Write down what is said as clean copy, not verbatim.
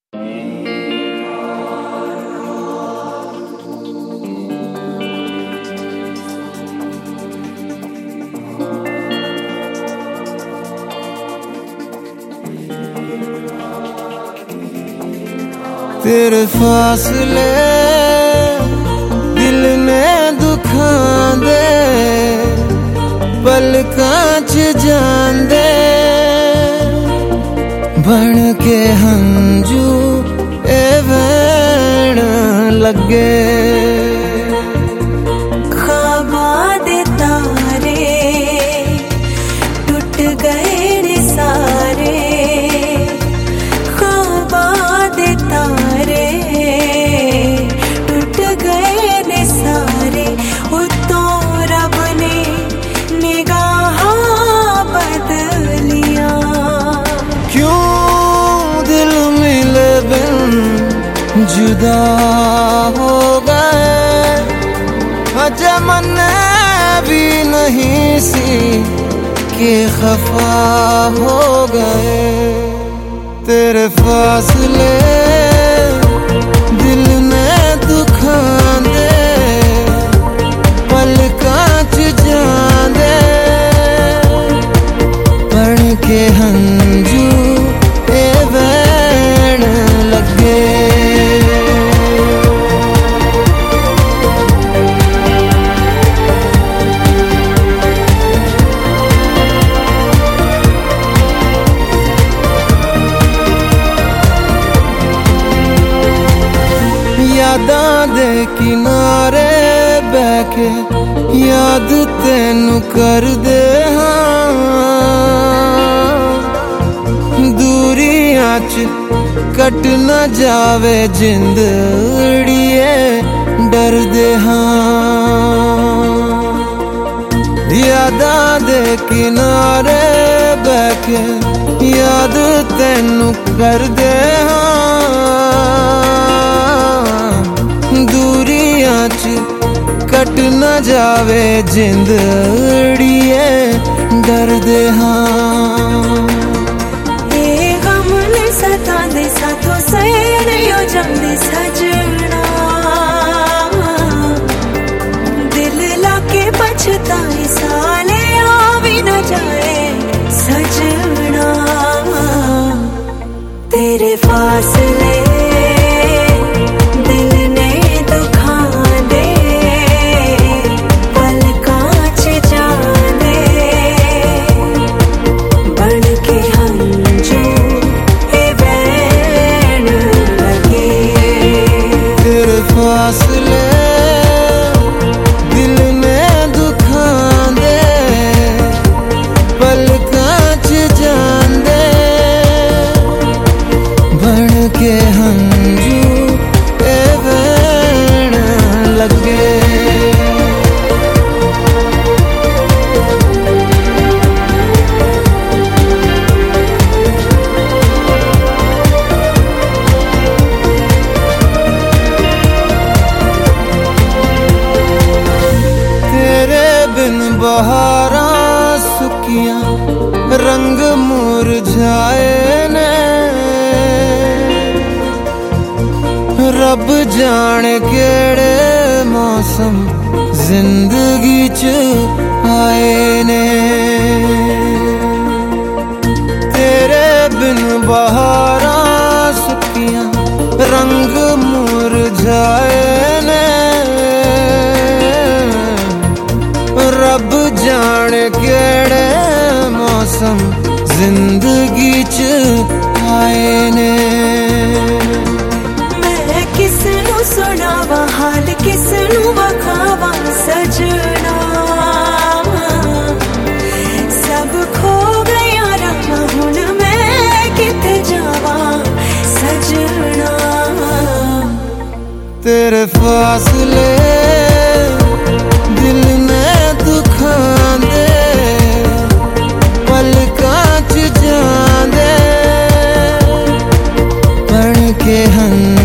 तेरे फासले दिल ने दुखांदे पलकां च जांदे बन के हंजू ए वैण लगे। ख्वाबां दे तारे टूट गए ने सारे, ख्वाबां दे तारे टूट गए ने सारे। उतों रब ने निगाहां बदलियां। क्यों दिल मिले बिन जुदा हो गए, अजय मन्ने भी नहीं सी कि खफा हो गए। तेरे फासले दिल ने दुखांदे पलकां च जांदे बन के हंजू ए वैण लगे। यादां दे किनारे बैके याद तेनू कर दे दूरियां च कट न जावे जिंदड़िए डर दे यादां दे किनारे बैके याद तेनू कर दे दूरियां च कट न जावे जिंदड़िए डर दे। ये गम ने सतांदे साथों सैर यो जमदे सजना, दिल लाके पछताए साले आ भी न जाए सजना। तेरे फासले फासले दिल ने दुखांदे पलकां च जांदे बन के हंजू ए वैण लगे। बिन बहारां सुकियां रंग मुरझाए ने, रब जाने केड़े मौसम जिंदगी च आए ने। तेरे बिन बहारां सुकियां रंग मुरझाए ने, रब जाने केड़े मौसम जिंदगी च आए ने। मैं किसनू सुनावा हाल किसनू वखावा सजना, सब खो गया रहा हुण मैं किथे जावा सजना। तेरे फासले दिल ने दुखांदे पलकां च जांदे बन के हंजू